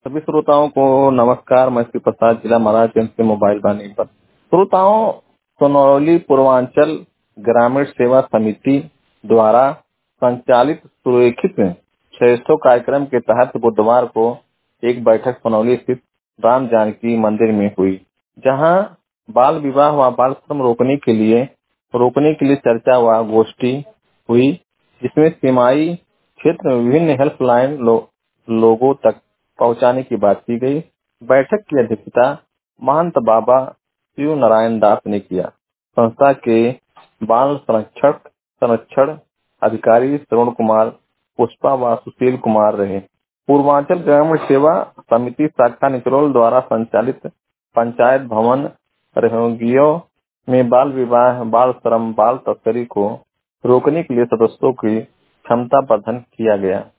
सभी श्रोताओं को नमस्कार। मैं श्री प्रसाद, जिला महाराजगंज से मोबाइल वाणी पर। श्रोताओं, सोनौली पूर्वांचल ग्रामीण सेवा समिति द्वारा संचालित सुरेखित श्रेष्ठों कार्यक्रम के तहत बुधवार को एक बैठक सोनौली स्थित राम जानकी मंदिर में हुई, जहां बाल विवाह व बाल श्रम रोकने के लिए चर्चा व गोष्ठी हुई, जिसमें सीमाई क्षेत्र में विभिन्न हेल्पलाइन लोगों तक पहुंचाने की बात की गई। बैठक की अध्यक्षता महंत बाबा शिव नारायण दास ने किया। संस्था के बाल संरक्षण अधिकारी श्रवण कुमार, पुष्पा व सुशील कुमार रहे। पूर्वांचल ग्रामीण सेवा समिति शाखा निचरोल द्वारा संचालित पंचायत भवन रेहगियों में बाल विवाह, बाल श्रम, बाल तस्करी को रोकने के लिए सदस्यों की क्षमता वर्धन किया गया।